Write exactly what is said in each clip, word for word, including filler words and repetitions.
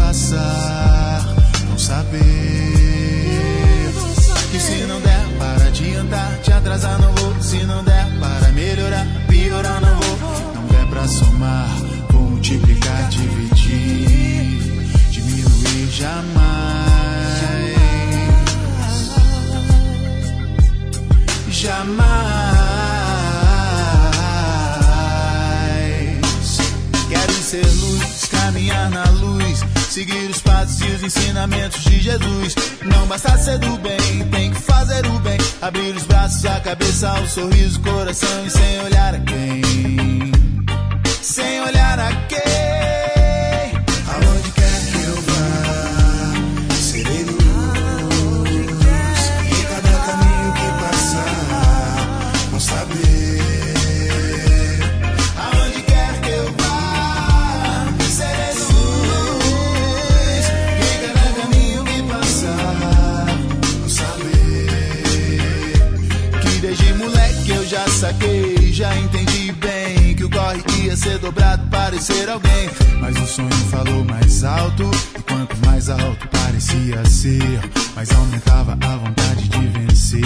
passar, vão saber que se não der para adiantar, te atrasar não vou. Se não der para melhorar, piorar não vou. Não der pra somar, vou multiplicar, dividir, diminuir jamais, jamais. Quero ser luz, caminhar na luz, seguir os passos e os ensinamentos de Jesus. Não basta ser do bem, tem que fazer o bem. Abrir os braços, a cabeça, o sorriso, o coração. E sem olhar a quem, sem olhar a quem. Aonde quer que eu vá, serei luz. E cada caminho que passar, vou saber. Aonde quer que eu vá, serei luz. E cada caminho que passar, vou saber. Que desde moleque eu já saquei, já entendi bem que o corre ia ser dobrado, parecer alguém. Mas o sonho falou mais alto, e quanto mais alto parecia ser, mais aumentava a vontade de vencer.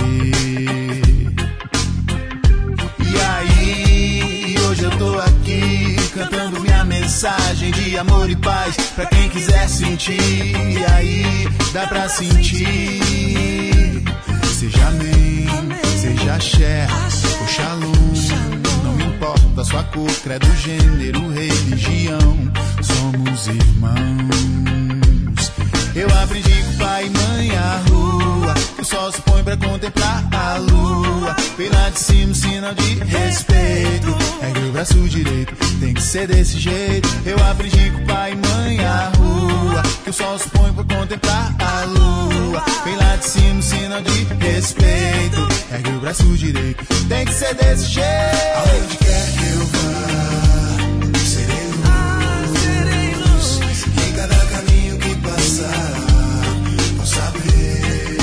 E aí, hoje eu tô aqui, cantando minha mensagem de amor e paz, pra quem quiser sentir. E aí, dá pra sentir. Seja amém, seja axé, ou shalom, não importa a sua cor, credo, gênero, religião, somos irmãos. Eu aprendi com pai e mãe a rua, o sol se põe pra contemplar a lua. Vem lá de cima, sinal de respeito, ergue o braço direito, tem que ser desse jeito. Eu aprendi com pai e mãe a rua, que o sol se põe pra contemplar a lua. Vem lá de cima, sinal de respeito, ergue o braço direito, tem que ser desse jeito. Aonde quer que eu vá, serei luz. Em cada caminho que passar, vou saber.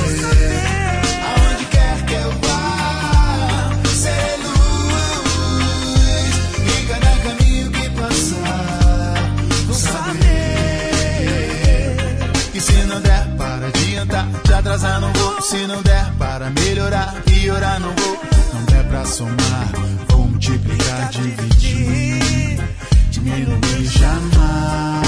Aonde quer que eu vá, serei luz. Em cada caminho que passar, vou saber. Que se não der para adiantar, te atrasar não vou. Se não der para melhorar, piorar não vou. Não der pra somar, vou multiplicar, dividir, diminuir jamais.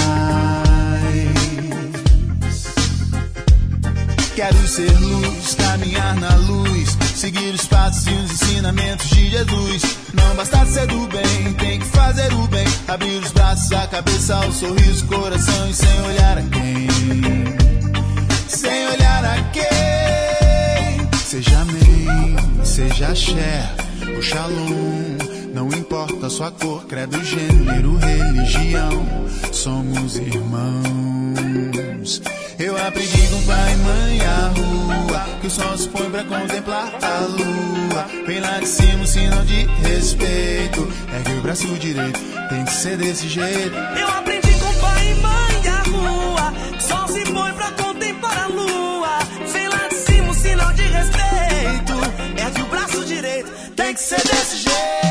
Quero ser luz, caminhar na luz, seguir os passos e os ensinamentos de Jesus. Não basta ser do bem, tem que fazer o bem. Abrir os braços, a cabeça, o sorriso, o coração. E sem olhar a quem, sem olhar a quem. Seja amém, seja axé, ou shalom, não importa a sua cor, credo, gênero, religião, somos irmãos. Eu aprendi com pai e mãe a rua, que o sol se põe pra contemplar a lua. Vem lá de cima, um sinal de respeito, ergue o braço direito, tem que ser desse jeito. Eu aprendi com pai e mãe a rua, que o sol se põe pra contemplar a lua. Vem lá de cima, um sinal de respeito, ergue o braço direito, tem que ser desse jeito.